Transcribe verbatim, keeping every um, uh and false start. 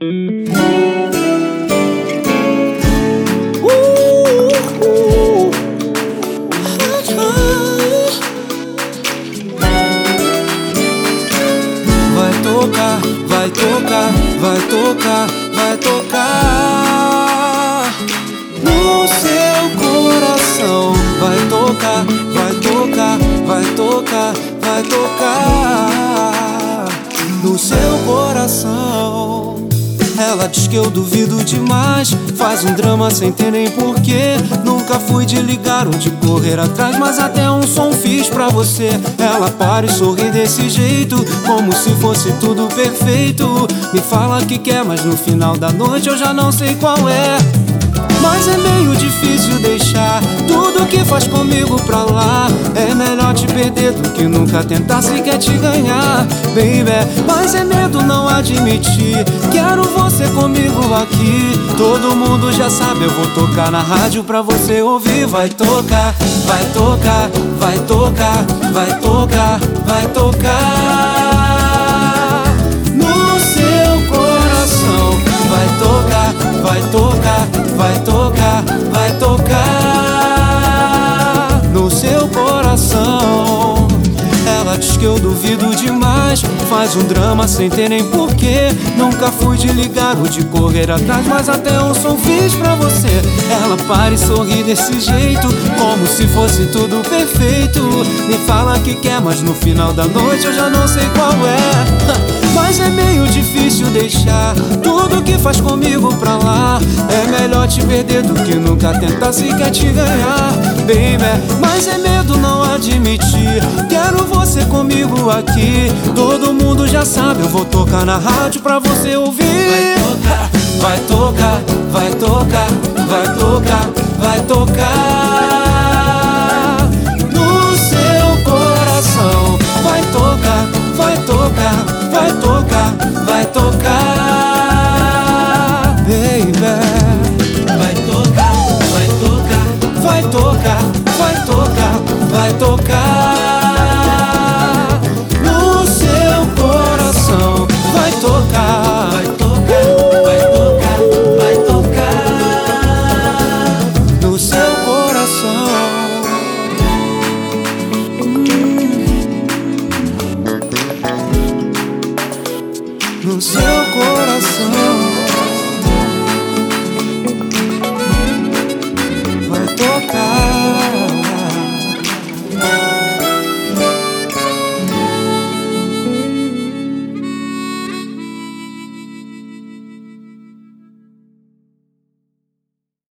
Vai tocar, vai tocar, vai tocar, vai tocar no seu coração. Vai tocar, vai tocar, vai tocar, vai tocar no seu coração. Ela diz que eu duvido demais, faz um drama sem ter nem porquê. Nunca fui de ligar ou de correr atrás, mas até um som fiz pra você. Ela para e sorri desse jeito, como se fosse tudo perfeito. Me fala que quer, mas no final da noite eu já não sei qual é. Mas é meio difícil deixar tudo que faz comigo pra lá. É melhor te perder do que nunca tentar sequer te ganhar, baby. Mas é medo não admitir, quero você comigo aqui. Todo mundo já sabe, eu vou tocar na rádio pra você ouvir. Vai tocar, vai tocar, vai tocar, vai tocar, vai tocar no seu coração. Vai tocar, vai tocar, vai tocar, vai tocar no seu coração. Ela diz que eu duvido demais, faz um drama sem ter nem porquê. Nunca fui de ligar ou de correr atrás, mas até um som fiz pra você. Ela para e sorri desse jeito, como se fosse tudo perfeito. Me fala que quer, mas no final da noite eu já não sei qual é. Mas é meio difícil deixar tudo que faz comigo pra lá. É melhor te perder do que nunca tentar sequer te ganhar, baby. Mas é medo não admitir, quero você comigo aqui. Todo mundo já sabe, eu vou tocar na rádio pra você ouvir. Vai tocar, vai tocar, vai tocar, vai tocar, vai tocar